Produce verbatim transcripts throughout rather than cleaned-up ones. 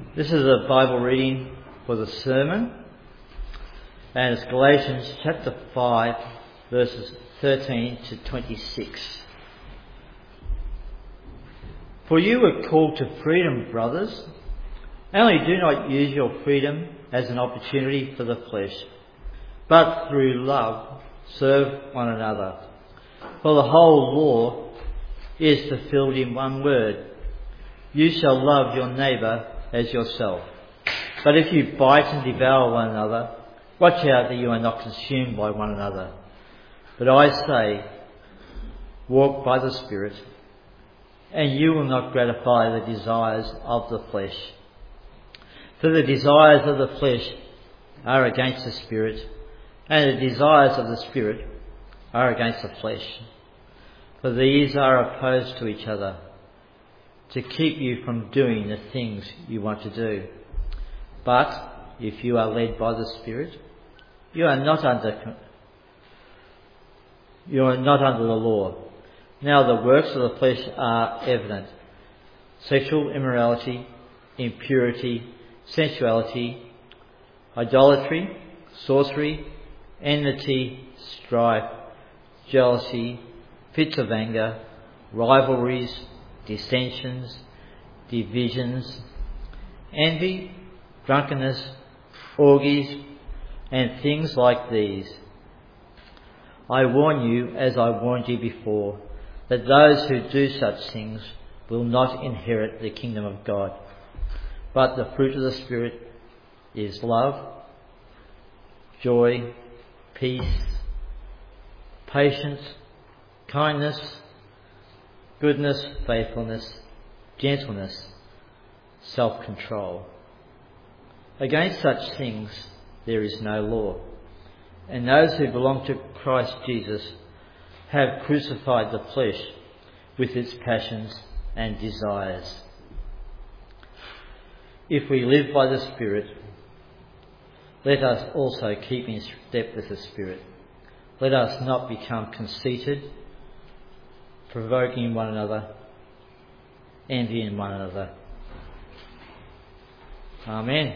This is a Bible reading for the sermon, and it's Galatians chapter five, verses thirteen to twenty-six. For you were called to freedom, brothers. Only do not use your freedom as an opportunity for the flesh, but through love serve one another. For the whole law is fulfilled in one word: you shall love your neighbour as yourself. But if you bite and devour one another, watch out that you are not consumed by one another. But I say, walk by the Spirit, and you will not gratify the desires of the flesh. For the desires of the flesh are against the Spirit, and the desires of the Spirit are against the flesh. For these are opposed to each other, to keep you from doing the things you want to do. But if you are led by the Spirit, you are not under you are not under the law. Now the works of the flesh are evident: sexual immorality, impurity, sensuality, idolatry, sorcery, enmity, strife, jealousy, fits of anger, rivalries, dissensions, divisions, envy, drunkenness, orgies, and things like these. I warn you, as I warned you before, that those who do such things will not inherit the kingdom of God. But the fruit of the Spirit is love, joy, peace, patience, kindness, goodness, faithfulness, gentleness, self-control. Against such things there is no law. And those who belong to Christ Jesus have crucified the flesh with its passions and desires. If we live by the Spirit, let us also keep in step with the Spirit. Let us not become conceited, provoking one another, envying one another. Amen.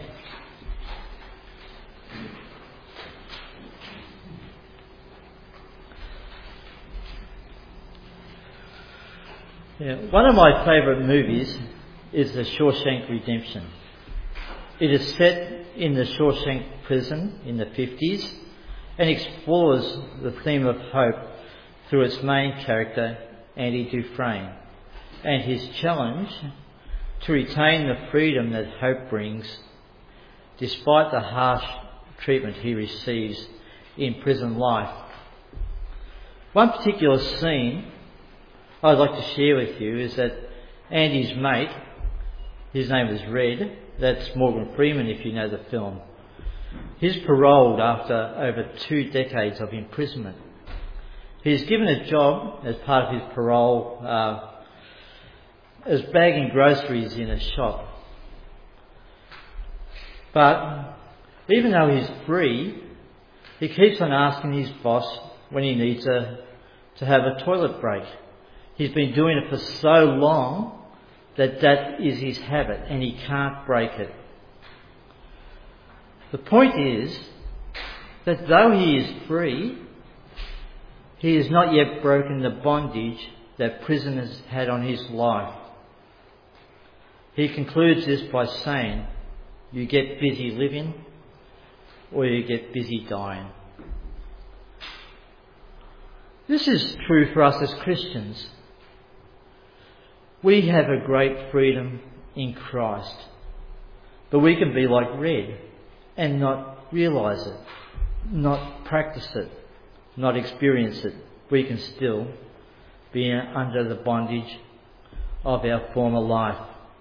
Yeah, one of my favourite movies is The Shawshank Redemption. It is set in the Shawshank prison in the fifties and explores the theme of hope through its main character, Andy Dufresne, and his challenge to retain the freedom that hope brings despite the harsh treatment he receives in prison life. One particular scene I'd like to share with you is that Andy's mate, his name is Red, that's Morgan Freeman if you know the film, he's paroled after over two decades of imprisonment. He's given a job as part of his parole uh, as bagging groceries in a shop. But even though he's free, he keeps on asking his boss when he needs a, to have a toilet break. He's been doing it for so long that that is his habit and he can't break it. The point is that though he is free, he has not yet broken the bondage that prison has had on his life. He concludes this by saying, you get busy living or you get busy dying. This is true for us as Christians. We have a great freedom in Christ, but we can be like Red and not realise it, not practice it, not experience it. We can still be under the bondage of our former life.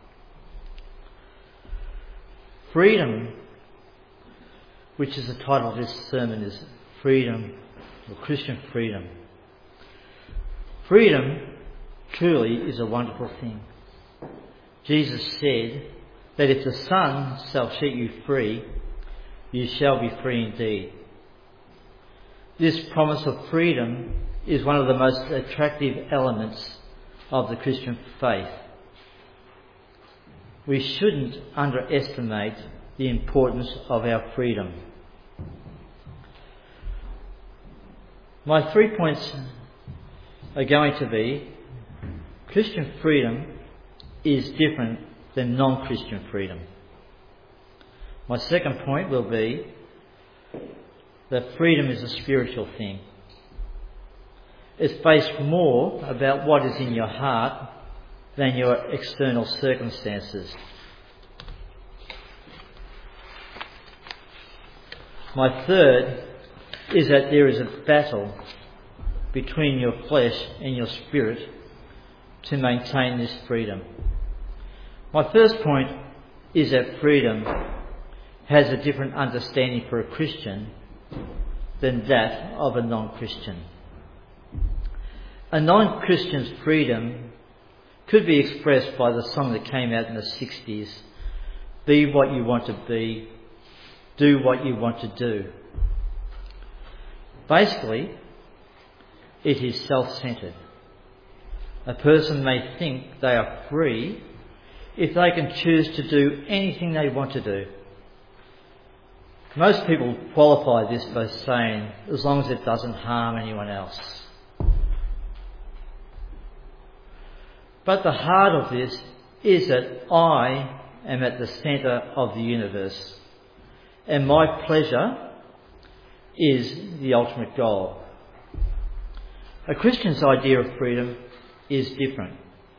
Freedom, which is the title of this sermon, is freedom, or Christian freedom. Freedom truly is a wonderful thing. Jesus said that if the Son shall set you free, you shall be free indeed. This promise of freedom is one of the most attractive elements of the Christian faith. we shouldn't underestimate the importance of our freedom. My three points are going to be: Christian freedom is different than non-Christian freedom. My second point will be that freedom is a spiritual thing. It's based more about what is in your heart than your external circumstances. My third is that there is a battle between your flesh and your spirit to maintain this freedom. My first point is that freedom has a different understanding for a Christian than that of a non-Christian. A non-Christian's freedom could be expressed by the song that came out in the sixties, "Be what you want to be, do what you want to do." Basically, it is self-centred. A person may think they are free if they can choose to do anything they want to do. Most people qualify this by saying, as long as it doesn't harm anyone else. But the heart of this is that I am at the centre of the universe, and my pleasure is the ultimate goal. A Christian's idea of freedom is different.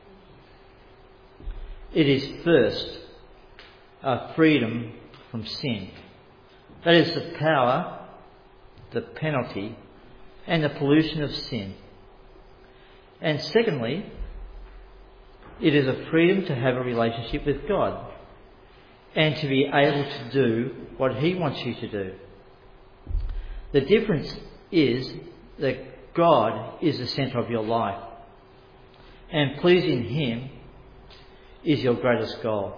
It is first a freedom from sin. That is the power, the penalty, and the pollution of sin. And secondly, it is a freedom to have a relationship with God and to be able to do what He wants you to do. The difference is that God is the centre of your life, and pleasing Him is your greatest goal.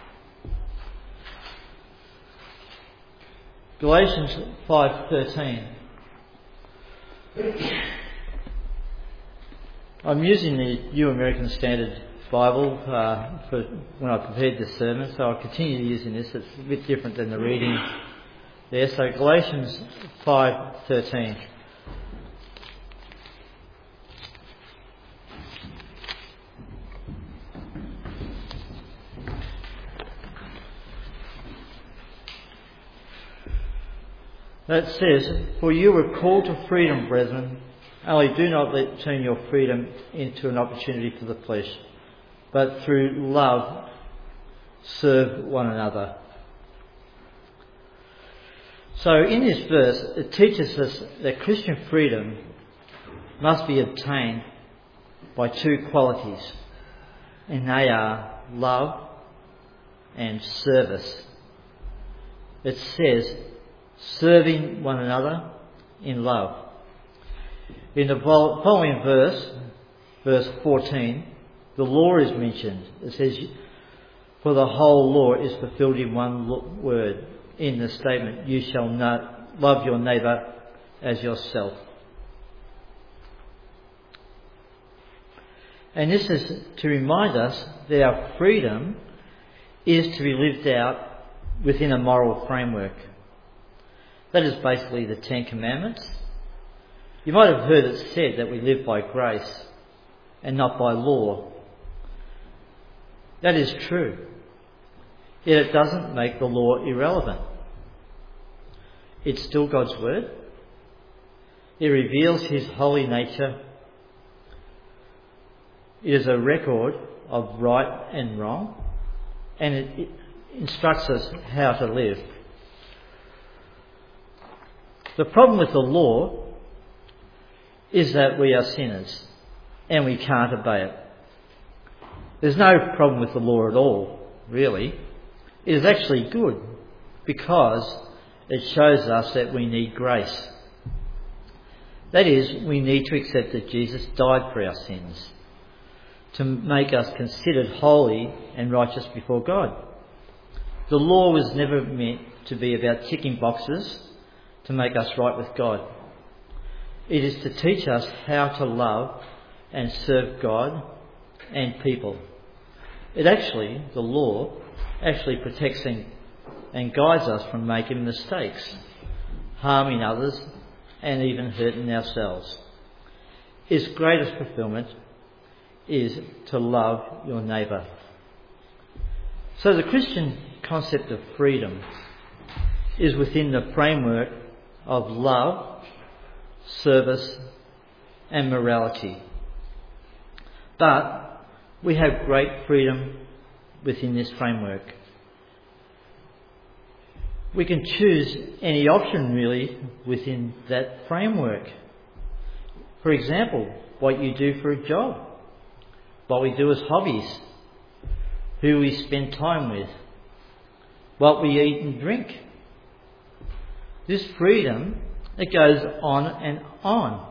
Galatians five thirteen. I'm using the New American Standard Bible uh, for when I prepared this sermon, so I'll continue using this. It's a bit different than the reading there. So Galatians five thirteen. That says, "For you were called to freedom, brethren, only do not let turn your freedom into an opportunity for the flesh, but through love serve one another." So in this verse, it teaches us that Christian freedom must be obtained by two qualities, and they are love and service. It says, serving one another in love. In the following verse, verse fourteen, the law is mentioned. It says, "For the whole law is fulfilled in one word, in the statement, you shall not love your neighbour as yourself." And this is to remind us that our freedom is to be lived out within a moral framework. That is basically the Ten Commandments. You might have heard it said that we live by grace and not by law. That is true. Yet it doesn't make the law irrelevant. It's still God's word. It reveals His holy nature. It is a record of right and wrong, and it, it instructs us how to live. The problem with the law is that we are sinners and we can't obey it. There's no problem with the law at all, really. It is actually good because it shows us that we need grace. That is, we need to accept that Jesus died for our sins to make us considered holy and righteous before God. The law was never meant to be about ticking boxes to make us right with God. It is to teach us how to love and serve God and people. It actually, the law, actually protects and, and guides us from making mistakes, harming others, and even hurting ourselves. Its greatest fulfilment is to love your neighbour. So the Christian concept of freedom is within the framework of love, service, and morality. But we have great freedom within this framework. We can choose any option really within that framework. For example, what you do for a job, what we do as hobbies, who we spend time with, what we eat and drink. This freedom, it goes on and on.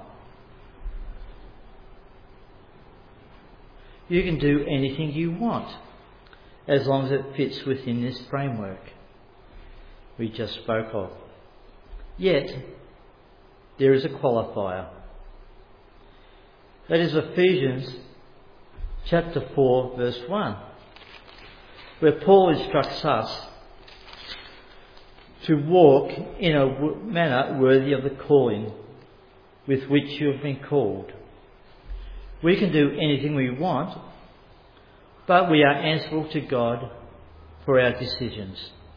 You can do anything you want as long as it fits within this framework we just spoke of. Yet, there is a qualifier. That is Ephesians chapter four, verse one, where Paul instructs us to walk in a manner worthy of the calling with which you have been called. We can do anything we want, but we are answerable to God for our decisions.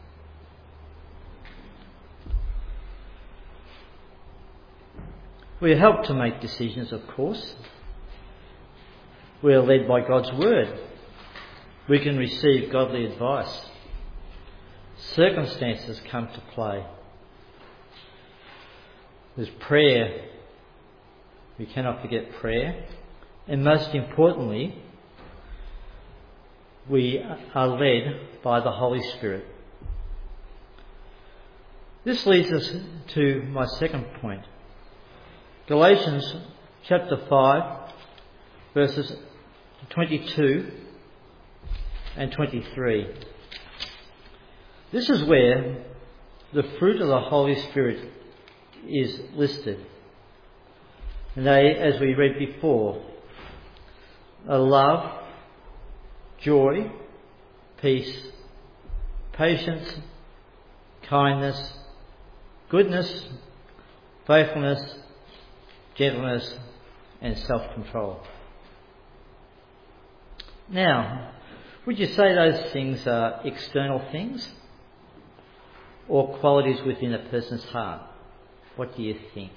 We are helped to make decisions, of course. We are led by God's word. We can receive godly advice. Circumstances come to play. There's prayer. We cannot forget prayer. And most importantly, we are led by the Holy Spirit. This leads us to my second point. Galatians chapter five, verses twenty-two and twenty-three. This is where the fruit of the Holy Spirit is listed. And they, as we read before, are love, joy, peace, patience, kindness, goodness, faithfulness, gentleness, and self-control. Now, would you say those things are external things or qualities within a person's heart? What do you think?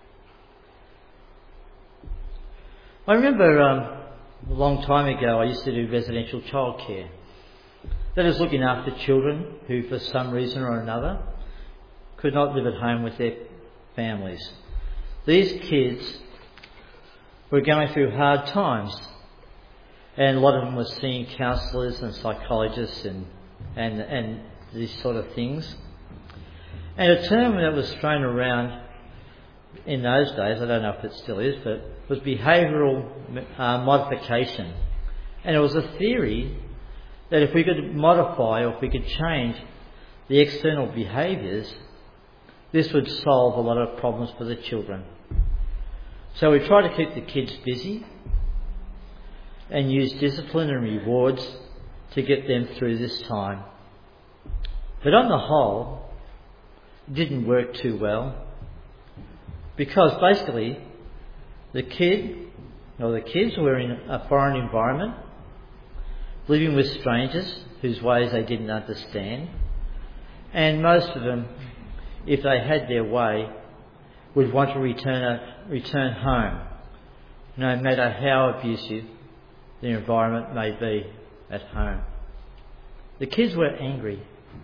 I remember um, a long time ago I used to do residential childcare. That is looking after children who for some reason or another could not live at home with their families. These kids were going through hard times, and a lot of them were seeing counsellors and psychologists and, and, and these sort of things. And a term that was thrown around in those days, I don't know if it still is, but was behavioural uh, modification. And it was a theory that if we could modify or if we could change the external behaviours, this would solve a lot of problems for the children. So we try to keep the kids busy and use discipline and rewards to get them through this time. But on the whole, it didn't work too well, because basically the kid or the kids were in a foreign environment, living with strangers whose ways they didn't understand, and most of them, if they had their way, would want to return a, return home, no matter how abusive the environment may be at home. The kids were angry,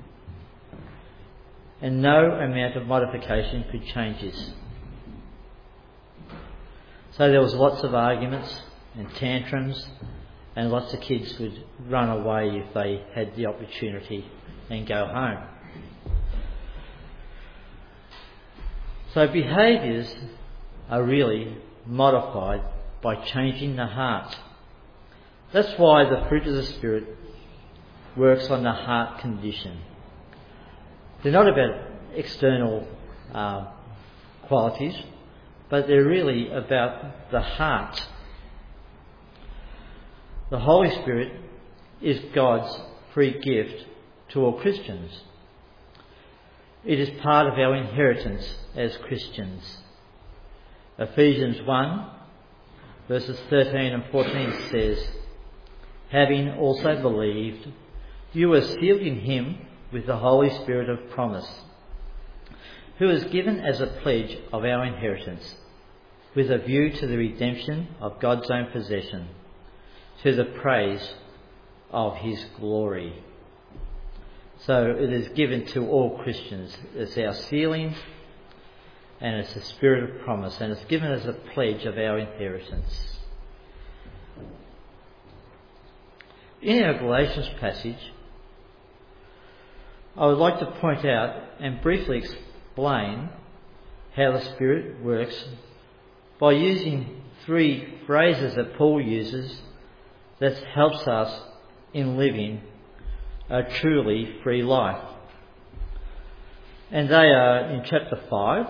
and no amount of modification could change this. So there was lots of arguments and tantrums, and lots of kids would run away if they had the opportunity and go home. So behaviours are really modified by changing the heart. That's why the fruit of the Spirit works on the heart condition. They're not about external uh, qualities, but they're really about the heart. The Holy Spirit is God's free gift to all Christians. It is part of our inheritance as Christians. Ephesians one, verses thirteen and fourteen says, "Having also believed, you were sealed in him with the Holy Spirit of promise, who is given as a pledge of our inheritance, with a view to the redemption of God's own possession, to the praise of his glory." So it is given to all Christians. It's our sealing, and it's the spirit of promise, and it's given as a pledge of our inheritance. In our Galatians passage, I would like to point out and briefly explain how the Spirit works by using three phrases that Paul uses that helps us in living a truly free life. And they are in chapter five,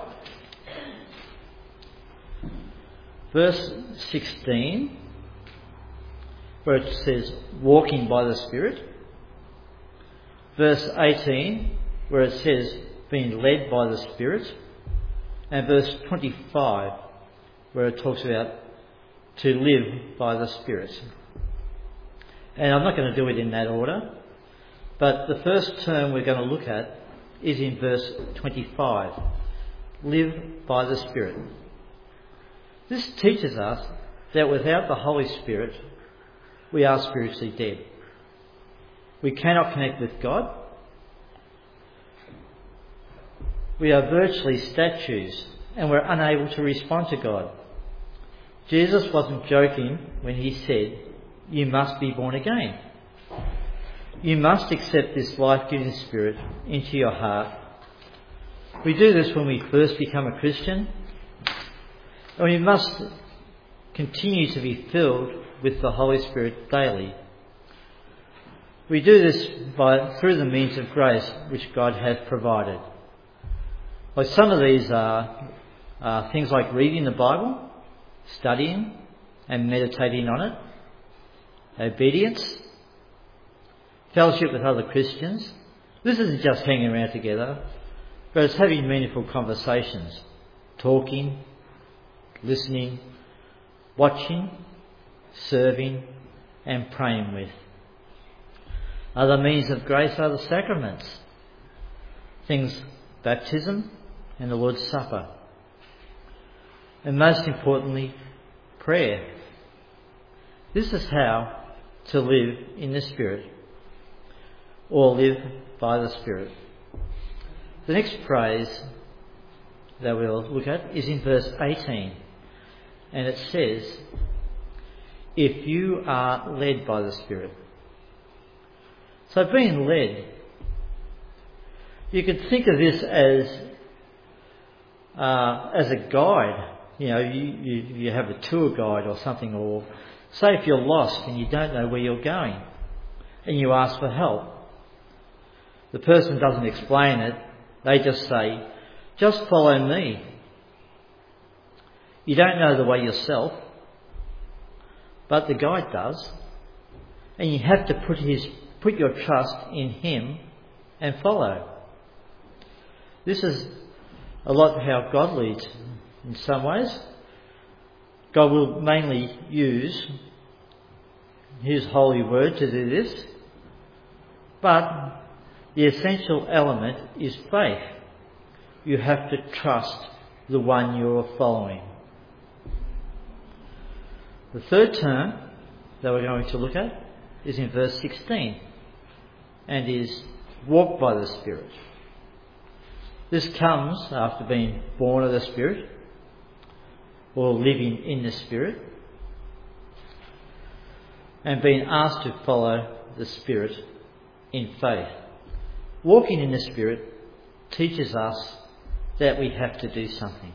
verse sixteen, where it says, "Walking by the Spirit." Verse eighteen, where it says, "Being led by the Spirit." And verse twenty-five, where it talks about to live by the Spirit. And I'm not going to do it in that order, but the first term we're going to look at is in verse twenty-five. Live by the Spirit. This teaches us that without the Holy Spirit, we are spiritually dead. We cannot connect with God. We are virtually statues, and we're unable to respond to God. Jesus wasn't joking when he said, "You must be born again. You must accept this life-giving Spirit into your heart." We do this when we first become a Christian, and we must continue to be filled with the Holy Spirit daily. We do this by through the means of grace which God has provided. Like some of these are, are things like reading the Bible, studying and meditating on it, obedience, fellowship with other Christians. This isn't just hanging around together, but it's having meaningful conversations, talking, listening, watching, serving and praying with. Other means of grace are the sacraments, things baptism and the Lord's Supper. And most importantly, prayer. This is how to live in the Spirit, or live by the Spirit. The next phrase that we'll look at is in verse eighteen, and it says, "If you are led by the Spirit." So being led, you could think of this as uh, as a guide. You know, you, you, you have a tour guide or something, or say if you're lost and you don't know where you're going and you ask for help. The person doesn't explain it, they just say, "Just follow me." You don't know the way yourself, but the guide does, and you have to put his put your trust in him and follow. This is a lot how God leads in some ways. God will mainly use his holy word to do this, but the essential element is faith. You have to trust the one you're following. The third term that we're going to look at is in verse sixteen, and is walk by the Spirit. This comes after being born of the Spirit, or living in the Spirit, and being asked to follow the Spirit in faith. Walking in the Spirit teaches us that we have to do something.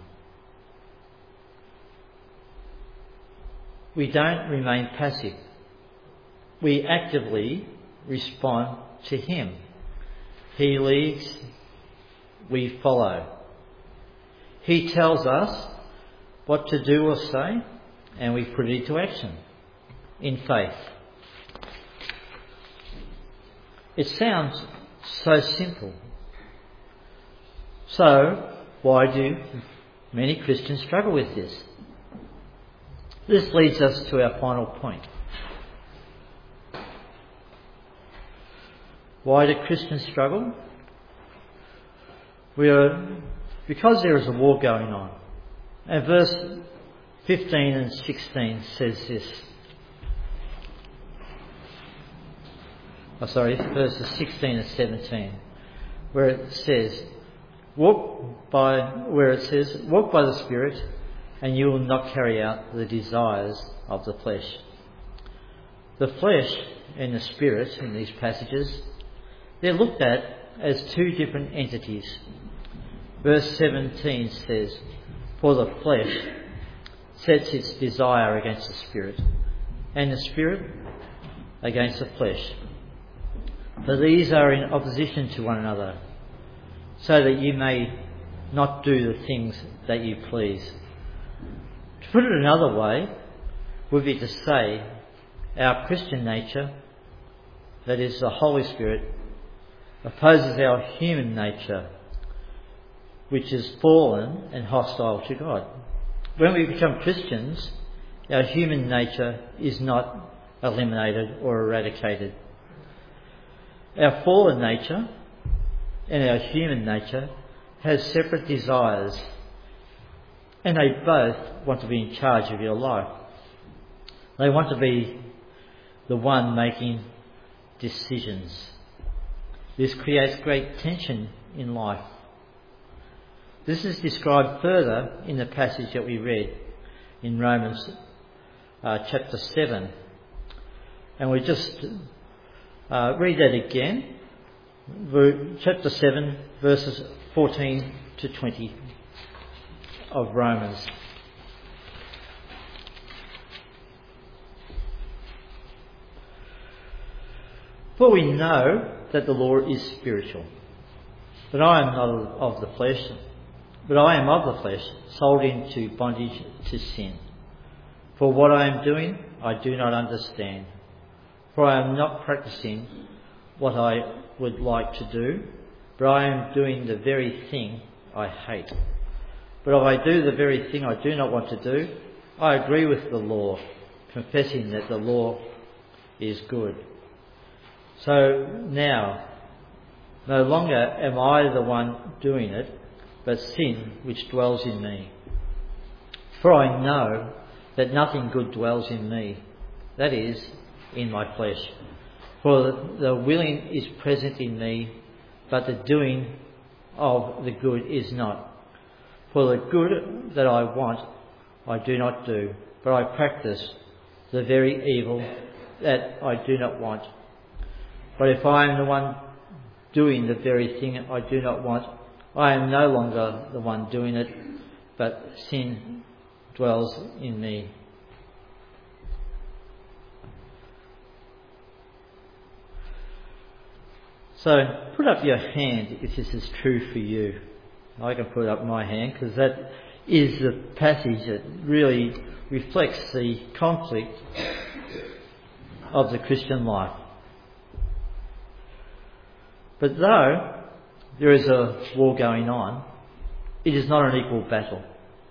We don't remain passive. We actively respond to him. He leads, we follow. He tells us what to do or say, and we put it into action in faith. It sounds so simple. So, why do many Christians struggle with this? This leads us to our final point. Why do Christians struggle? We are, because there is a war going on. And verse fifteen and sixteen says this. Oh, sorry, verses sixteen and seventeen, where it says, "Walk by," where it says, "Walk by the Spirit, and you will not carry out the desires of the flesh." The flesh and the spirit in these passages, they're looked at as two different entities. Verse seventeen says, "For the flesh sets its desire against the spirit, and the spirit against the flesh. For these are in opposition to one another, so that you may not do the things that you please." To put it another way would be to say our Christian nature, that is the Holy Spirit, opposes our human nature, which is fallen and hostile to God. When we become Christians, our human nature is not eliminated or eradicated. Our fallen nature and our human nature has separate desires, and they both want to be in charge of your life. They want to be the one making decisions. This creates great tension in life. This is described further in the passage that we read in Romans uh, chapter seven. And we just uh, read that again. Chapter seven, verses fourteen to twenty of Romans. "For we know that the law is spiritual, but I am not of the flesh, but I am of the flesh, sold into bondage to sin. For what I am doing, I do not understand. For I am not practicing what I would like to do, but I am doing the very thing I hate. But if I do the very thing I do not want to do, I agree with the law, confessing that the law is good. So now, no longer am I the one doing it, but sin which dwells in me. For I know that nothing good dwells in me, that is, in my flesh. For the willing is present in me, but the doing of the good is not. For the good that I want, I do not do, but I practice the very evil that I do not want. But if I am the one doing the very thing I do not want, I am no longer the one doing it, but sin dwells in me." So put up your hand if this is true for you. I can put up my hand because that is the passage that really reflects the conflict of the Christian life. But though there is a war going on, it is not an equal battle.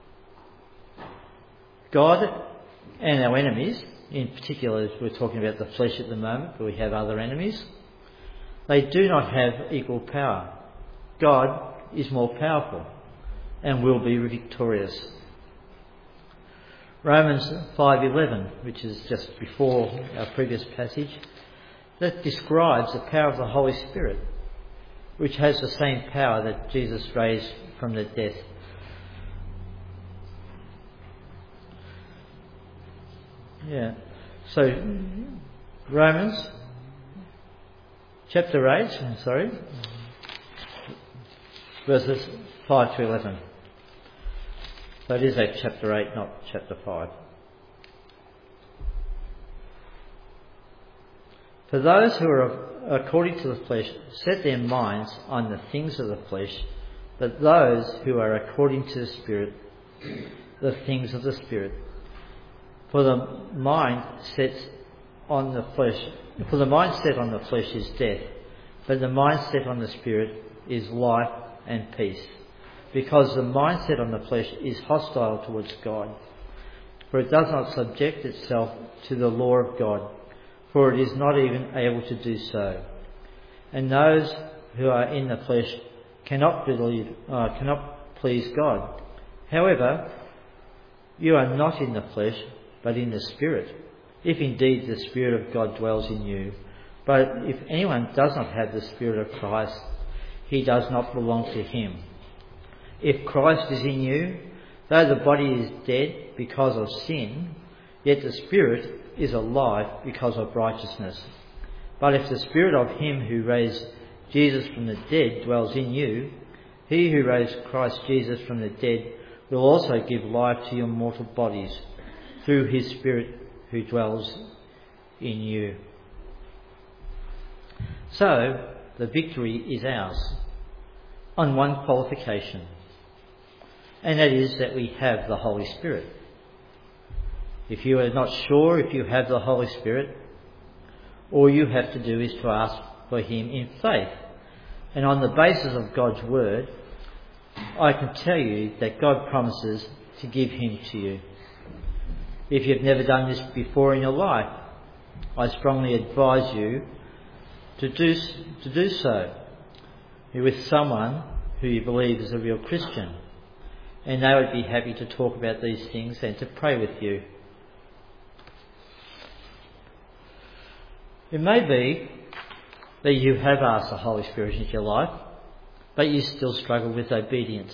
God and our enemies, in particular we're talking about the flesh at the moment, but we have other enemies, they do not have equal power. God is more powerful and will be victorious. Romans five eleven, which is just before our previous passage, that describes the power of the Holy Spirit, which has the same power that Jesus raised from the dead. Yeah. So Romans chapter eight, sorry, verses five to eleven. So it is at chapter eight, not chapter five. "For those who are according to the flesh set their minds on the things of the flesh, but those who are according to the Spirit, the things of the Spirit. For the mind sets on the flesh, for the mind set on the flesh is death, but the mind set on the Spirit is life and peace, because the mind set on the flesh is hostile towards God. For it does not subject itself to the law of God, for it is not even able to do so. And those who are in the flesh cannot believe, uh, cannot please God. However, you are not in the flesh, but in the Spirit, if indeed the Spirit of God dwells in you. But if anyone does not have the Spirit of Christ, he does not belong to him. If Christ is in you, though the body is dead because of sin, yet the Spirit is alive because of righteousness. But if the Spirit of him who raised Jesus from the dead dwells in you, he who raised Christ Jesus from the dead will also give life to your mortal bodies through his Spirit who dwells in you. So, the victory is ours on one qualification, and that is that we have the Holy Spirit. If you are not sure if you have the Holy Spirit, all you have to do is to ask for him in faith. And on the basis of God's word, I can tell you that God promises to give him to you. If you've never done this before in your life, I strongly advise you to do, to do so. You're with someone who you believe is a real Christian, and they would be happy to talk about these things and to pray with you. It may be that you have asked the Holy Spirit into your life, but you still struggle with obedience.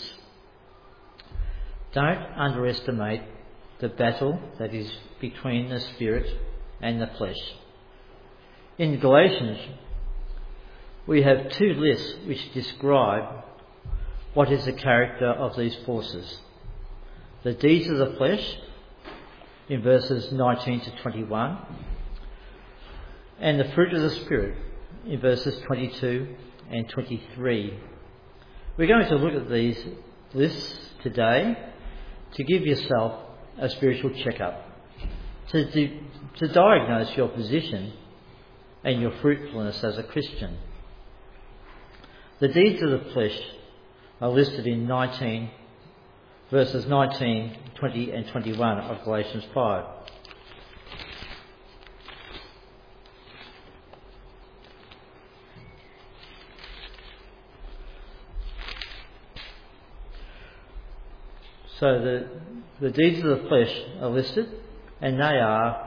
Don't underestimate the battle that is between the Spirit and the flesh. In Galatians, we have two lists which describe what is the character of these forces. The deeds of the flesh in verses nineteen to twenty-one, and the fruit of the Spirit in verses twenty-two and twenty-three. We're going to look at these lists today to give yourself a spiritual checkup, to, do, to diagnose your position and your fruitfulness as a Christian. The deeds of the flesh are listed in nineteen, verses nineteen, twenty and twenty-one of Galatians five. So the, the deeds of the flesh are listed, and they are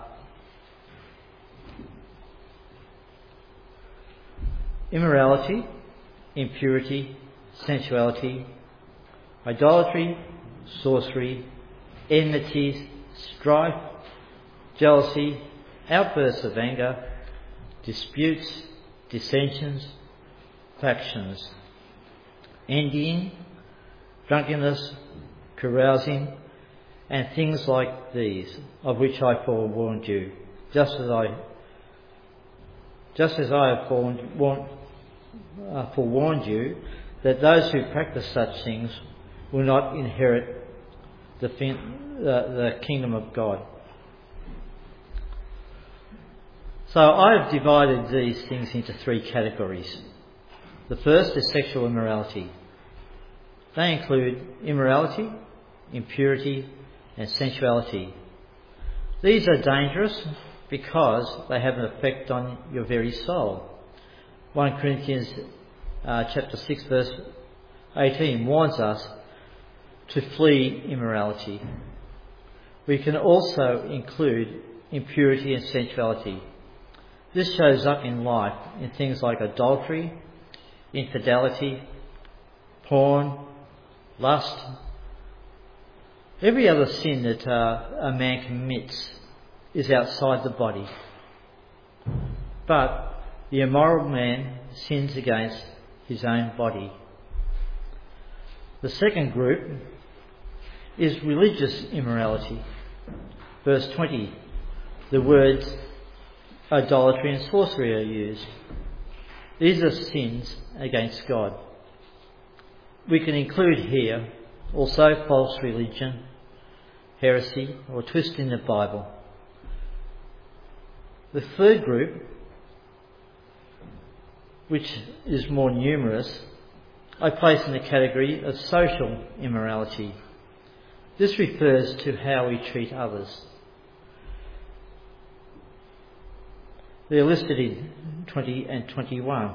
immorality, impurity, sensuality, idolatry, sorcery, enmities, strife, jealousy, outbursts of anger, disputes, dissensions, factions, envying, drunkenness, carousing, and things like these, of which I forewarned you, just as I, just as I have forewarned, warned, uh, forewarned you, that those who practice such things will not inherit the, fin- the, the kingdom of God. So I have divided these things into three categories. The first is sexual immorality. They include immorality, impurity, and sensuality. These are dangerous because they have an effect on your very soul. First Corinthians uh, chapter six verse eighteen warns us to flee immorality. We can also include impurity and sensuality. This shows up in life in things like adultery, infidelity, porn, lust. Every other sin that uh, a man commits is outside the body. But the immoral man sins against his own body. The second group is religious immorality. Verse twenty, the words idolatry and sorcery are used. These are sins against God. We can include here also false religion, heresy, or twisting the Bible. The third group which is more numerous, I place in the category of social immorality. This refers to how we treat others. They're listed in twenty and twenty-one.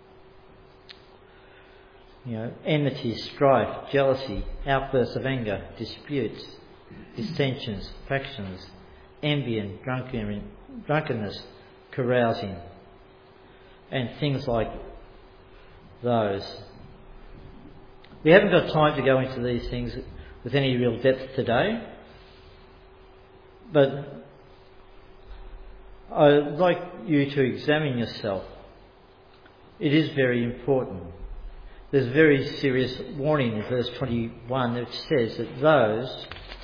You know, enmity, strife, jealousy, outbursts of anger, disputes, dissensions, factions, envy and drunkenness, carousing, and things like those. We haven't got time to go into these things with any real depth today, but I'd like you to examine yourself. It is very important. There's a very serious warning in verse twenty-one that says that those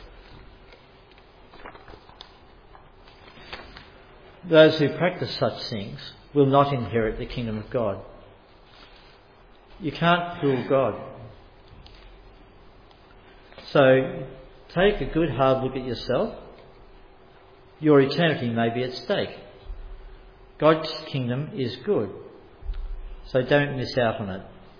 those who practice such things will not inherit the kingdom of God. You can't fool God. So take a good hard look at yourself. Your eternity may be at stake. God's kingdom is good, so don't miss out on it.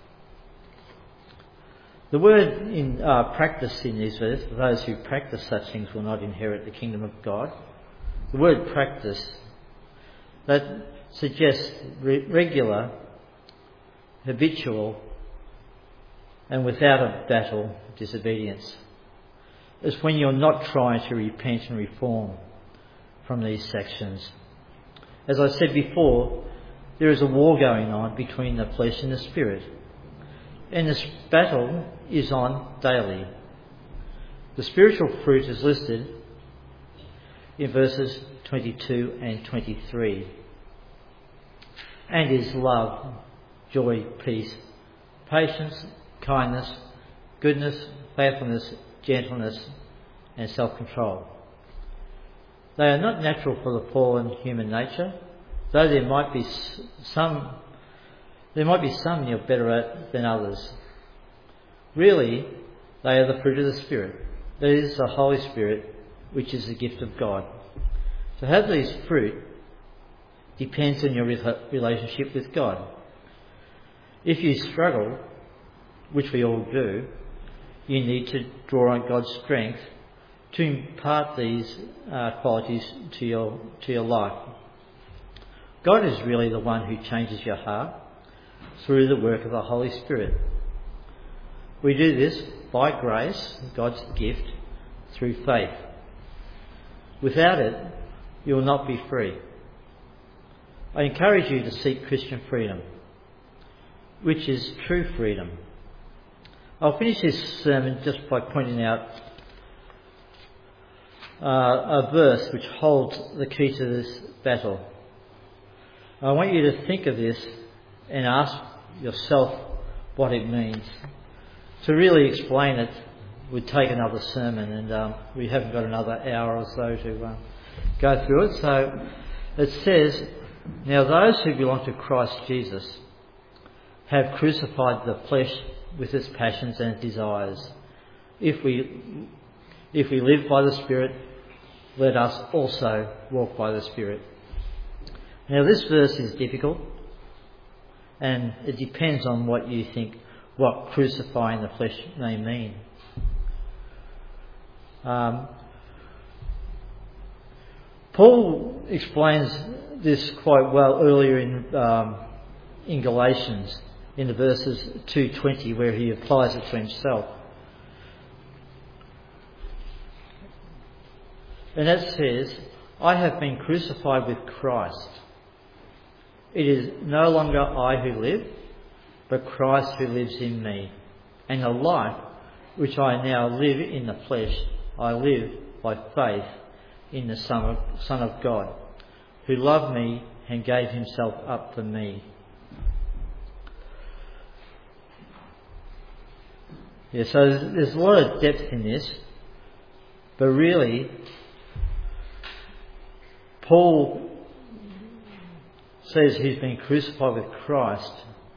The word in uh, practice in this verse, those who practice such things will not inherit the kingdom of God. The word practice, that suggests re- regular, habitual, and without a battle, disobedience. It's when you're not trying to repent and reform from these sections. As I said before, there is a war going on between the flesh and the spirit. And this battle is on daily. The spiritual fruit is listed in verses twenty-two and twenty-three. And is love, joy, peace, patience, kindness, goodness, faithfulness, gentleness, and self-control. They are not natural for the fallen human nature, though there might be some there might be some you're better at than others. Really, they are the fruit of the Spirit. That is the Holy Spirit, which is the gift of God. To have these fruit depends on your relationship with God. If you struggle, which we all do, you need to draw on God's strength to impart these uh, qualities to your to your life. God is really the one who changes your heart through the work of the Holy Spirit. We do this by grace, God's gift, through faith. Without it, you will not be free. I encourage you to seek Christian freedom, which is true freedom. I'll finish this sermon just by pointing out uh, a verse which holds the key to this battle. I want you to think of this and ask yourself what it means. To really explain it would take another sermon, and um, we haven't got another hour or so to uh, go through it. So it says, "Now those who belong to Christ Jesus have crucified the flesh with its passions and desires. If we if we live by the Spirit, let us also walk by the Spirit." Now this verse is difficult, and it depends on what you think, what crucifying the flesh may mean. Um, Paul explains this quite well earlier in um, in Galatians, in the verses two twenty, where he applies it to himself. And that says, "I have been crucified with Christ. It is no longer I who live, but Christ who lives in me. And the life which I now live in the flesh, I live by faith in the Son of, Son of God, who loved me and gave himself up for me." Yeah, so there's, there's a lot of depth in this, but really, Paul says he's been crucified with Christ,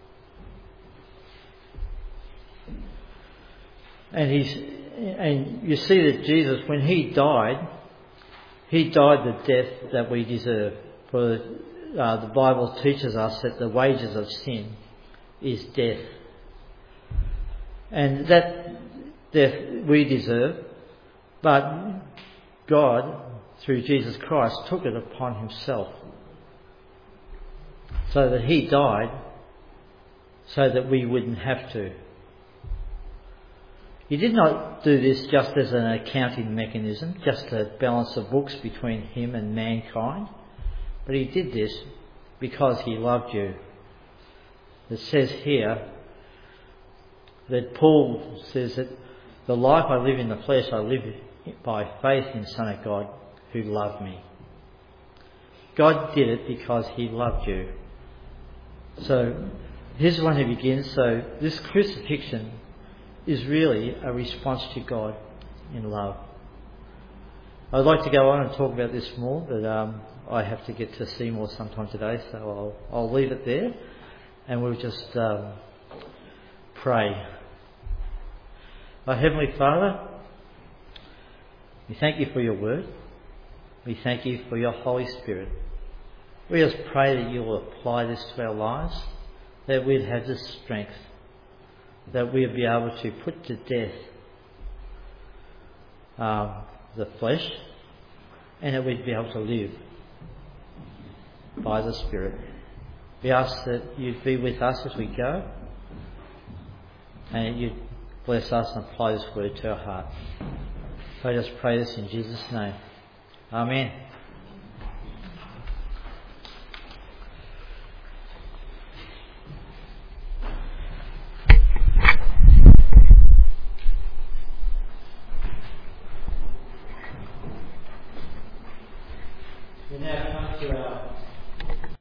and he's and you see that Jesus, when he died, he died the death that we deserve. For uh, the Bible teaches us that the wages of sin is death. And that death we deserve, but God, through Jesus Christ, took it upon himself so that he died so that we wouldn't have to. He did not do this just as an accounting mechanism, just to balance the books between him and mankind, but he did this because he loved you. It says here that Paul says that the life I live in the flesh, I live by faith in the Son of God who loved me. God did it because he loved you. So here's the one who begins. So this crucifixion is really a response to God in love. I'd like to go on and talk about this more, but um, I have to get to Seymour sometime today, so I'll, I'll leave it there and we'll just um, pray. Our Heavenly Father, we thank you for your word. We thank you for your Holy Spirit. We just pray that you will apply this to our lives, that we'd have the strength, that we'd be able to put to death um, the flesh, and that we'd be able to live by the Spirit. We ask that you'd be with us as we go, and that you'd bless us and apply this word to our heart. So I just pray this in Jesus' name. Amen. We now come to our